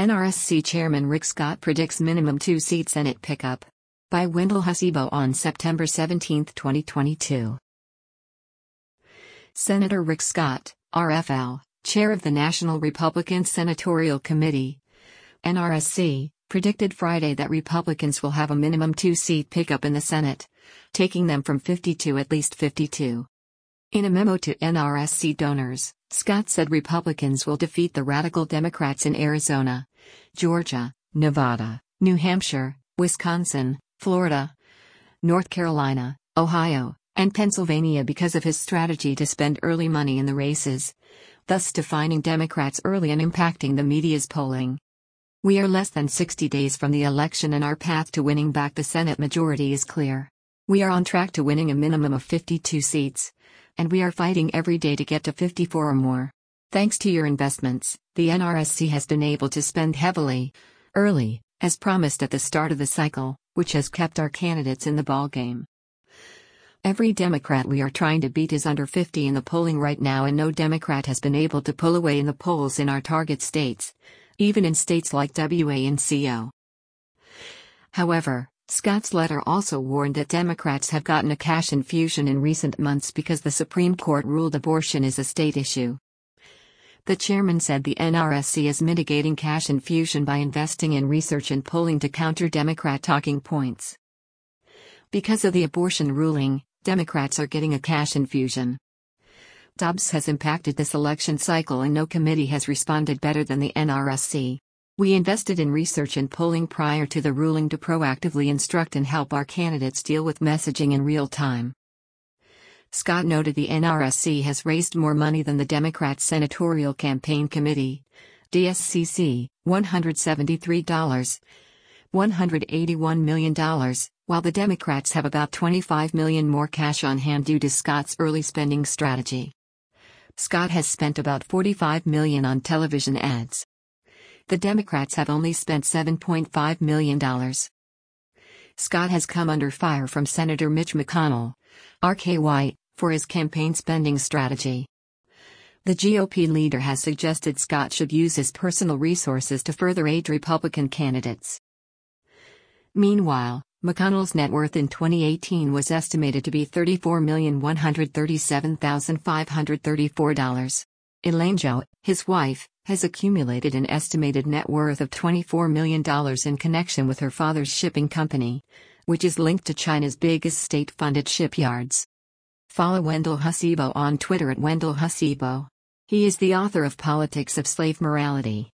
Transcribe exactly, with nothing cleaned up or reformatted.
N R S C Chairman Rick Scott predicts minimum two-seat Senate pickup. By Wendell Husibo on September seventeenth, twenty twenty-two. Senator Rick Scott, R F L, chair of the National Republican Senatorial Committee, N R S C, predicted Friday that Republicans will have a minimum two-seat pickup in the Senate, taking them from fifty to at least fifty-two. In a memo to N R S C donors, Scott said Republicans will defeat the radical Democrats in Arizona, Georgia, Nevada, New Hampshire, Wisconsin, Florida, North Carolina, Ohio, and Pennsylvania because of his strategy to spend early money in the races, thus defining Democrats early and impacting the media's polling. We are less than sixty days from the election and our path to winning back the Senate majority is clear. We are on track to winning a minimum of fifty-two seats. And we are fighting every day to get to fifty-four or more. Thanks to your investments, the N R S C has been able to spend heavily, early, as promised at the start of the cycle, which has kept our candidates in the ballgame. Every Democrat we are trying to beat is under fifty in the polling right now, and no Democrat has been able to pull away in the polls in our target states, even in states like W A and C O. However, Scott's letter also warned that Democrats have gotten a cash infusion in recent months because the Supreme Court ruled abortion is a state issue. The chairman said the N R S C is mitigating cash infusion by investing in research and polling to counter Democrat talking points. Because of the abortion ruling, Democrats are getting a cash infusion. Dobbs has impacted this election cycle and no committee has responded better than the N R S C. We invested in research and polling prior to the ruling to proactively instruct and help our candidates deal with messaging in real time. Scott noted the N R S C has raised more money than the Democrat Senatorial Campaign Committee, D S C C, one hundred seventy-three dollars, one hundred eighty-one million dollars, while the Democrats have about twenty-five million dollars more cash on hand due to Scott's early spending strategy. Scott has spent about forty-five million dollars on television ads. The Democrats have only spent seven point five million dollars. Scott has come under fire from Senator Mitch McConnell, R K Y, for his campaign spending strategy. The G O P leader has suggested Scott should use his personal resources to further aid Republican candidates. Meanwhile, McConnell's net worth in twenty eighteen was estimated to be thirty-four million one hundred thirty-seven thousand five hundred thirty-four dollars. Elaine Zhao, his wife, has accumulated an estimated net worth of twenty-four million dollars in connection with her father's shipping company, which is linked to China's biggest state-funded shipyards. Follow Wendell Husibo on Twitter at Wendell Husibo. He is the author of Politics of Slave Morality.